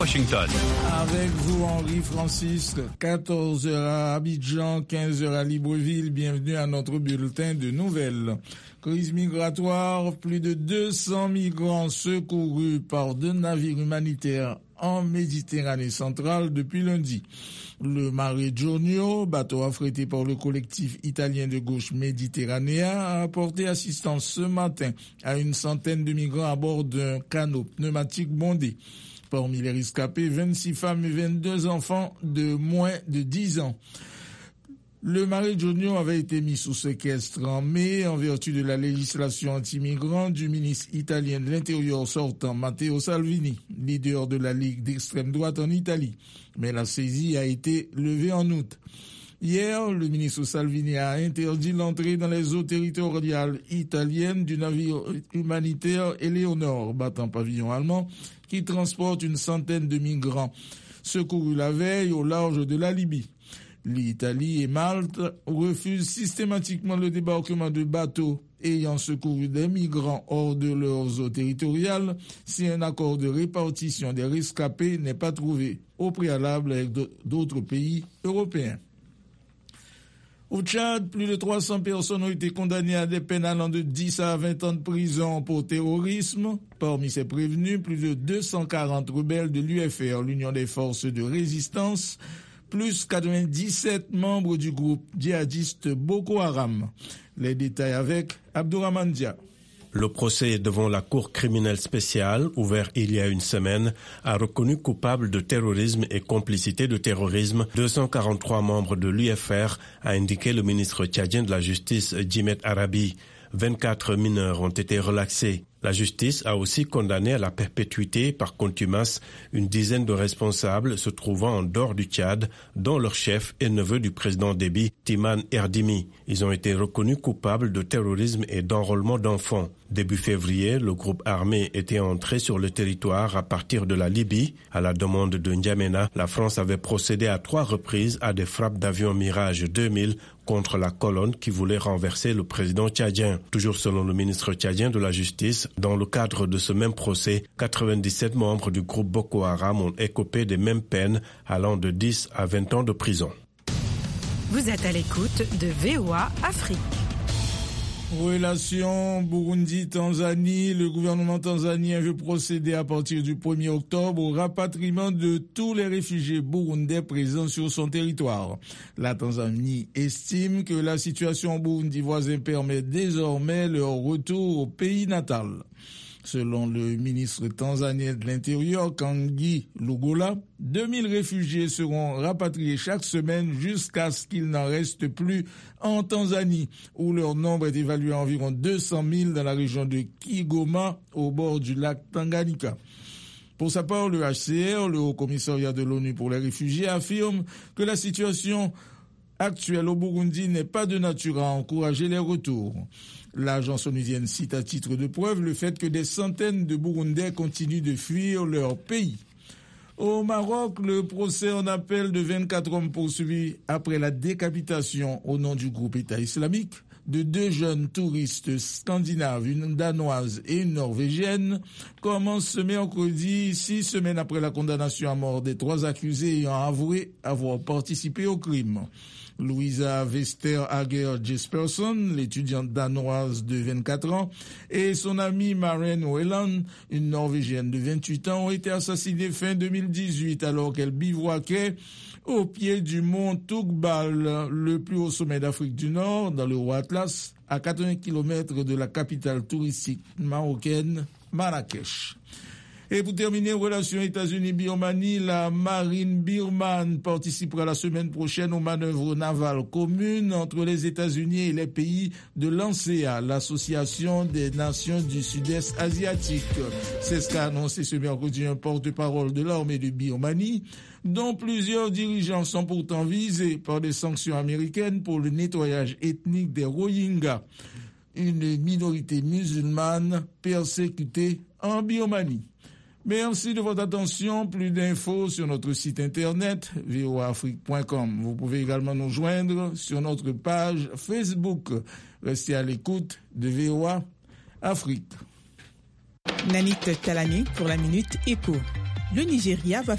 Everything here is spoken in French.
Washington. Avec vous, Henri Francis, 14h à Abidjan, 15h à Libreville. Bienvenue à notre bulletin de nouvelles. Crise migratoire, plus de 200 migrants secourus par 2 navires humanitaires en Méditerranée centrale depuis lundi. Le Mare Jonio, bateau affrété par le collectif italien de gauche méditerranéen, a apporté assistance ce matin à une centaine de migrants à bord d'un canot pneumatique bondé. Parmi les rescapés, 26 femmes et 22 enfants de moins de 10 ans. Le Mare Jonio avait été mis sous séquestre en mai en vertu de la législation anti-migrants du ministre italien de l'Intérieur sortant Matteo Salvini, leader de la Ligue d'extrême droite en Italie. Mais la saisie a été levée en août. Hier, le ministre Salvini a interdit l'entrée dans les eaux territoriales italiennes du navire humanitaire Eleonore, battant pavillon allemand, qui transporte une centaine de migrants secourus la veille au large de la Libye. L'Italie et Malte refusent systématiquement le débarquement de bateaux ayant secouru des migrants hors de leurs eaux territoriales si un accord de répartition des rescapés n'est pas trouvé au préalable avec d'autres pays européens. Au Tchad, plus de 300 personnes ont été condamnées à des peines allant de 10 à 20 ans de prison pour terrorisme. Parmi ces prévenus, plus de 240 rebelles de l'UFR, l'Union des forces de résistance, plus 97 membres du groupe djihadiste Boko Haram. Les détails avec Abdourahmane Dia. Le procès devant la Cour criminelle spéciale, ouvert il y a une semaine, a reconnu coupables de terrorisme et complicité de terrorisme 243 membres de l'UFR, a indiqué le ministre tchadien de la Justice, Djimet Arabi. 24 mineurs ont été relaxés. La justice a aussi condamné à la perpétuité par contumace une dizaine de responsables se trouvant en dehors du Tchad, dont leur chef et neveu du président Déby, Timan Erdimi. Ils ont été reconnus coupables de terrorisme et d'enrôlement d'enfants. Début février, le groupe armé était entré sur le territoire à partir de la Libye. À la demande de N'Djamena, la France avait procédé à 3 reprises à des frappes d'avions Mirage 2000 contre la colonne qui voulait renverser le président tchadien. Toujours selon le ministre tchadien de la Justice, dans le cadre de ce même procès, 97 membres du groupe Boko Haram ont écopé des mêmes peines allant de 10 à 20 ans de prison. Vous êtes à l'écoute de VOA Afrique. Relation Burundi-Tanzanie, le gouvernement tanzanien veut procéder à partir du 1er octobre au rapatriement de tous les réfugiés burundais présents sur son territoire. La Tanzanie estime que la situation au Burundi voisin permet désormais leur retour au pays natal. Selon le ministre tanzanien de l'Intérieur, Kangi Lugola, 2000 réfugiés seront rapatriés chaque semaine jusqu'à ce qu'il n'en reste plus en Tanzanie, où leur nombre est évalué à environ 200 000 dans la région de Kigoma, au bord du lac Tanganyika. Pour sa part, le HCR, le Haut Commissariat de l'ONU pour les réfugiés, affirme que la situation actuelle au Burundi n'est pas de nature à encourager les retours. L'agence onusienne cite à titre de preuve le fait que des centaines de Burundais continuent de fuir leur pays. Au Maroc, le procès en appel de 24 hommes poursuivis après la décapitation au nom du groupe État islamique de 2 jeunes touristes scandinaves, une danoise et une norvégienne, commence ce mercredi, 6 semaines après la condamnation à mort des 3 accusés ayant avoué avoir participé au crime. Louisa Westerhager Jesperson, l'étudiante danoise de 24 ans, et son amie Maren Welland, une Norvégienne de 28 ans, ont été assassinés fin 2018 alors qu'elles bivouaquaient au pied du mont Tougbal, le plus haut sommet d'Afrique du Nord, dans le Haut Atlas, à 80 km de la capitale touristique marocaine, Marrakech. Et pour terminer, relations États-Unis-Birmanie, la marine birmane participera la semaine prochaine aux manœuvres navales communes entre les États-Unis et les pays de l'ANSEA, l'Association des Nations du Sud-Est asiatique. C'est ce qu'a annoncé ce mercredi un porte-parole de l'armée de Birmanie, dont plusieurs dirigeants sont pourtant visés par des sanctions américaines pour le nettoyage ethnique des Rohingyas, une minorité musulmane persécutée en Birmanie. Merci de votre attention. Plus d'infos sur notre site internet voaafrique.com. Vous pouvez également nous joindre sur notre page Facebook. Restez à l'écoute de VOA Afrique. Nanit Talani pour la Minute Écho. le Nigeria va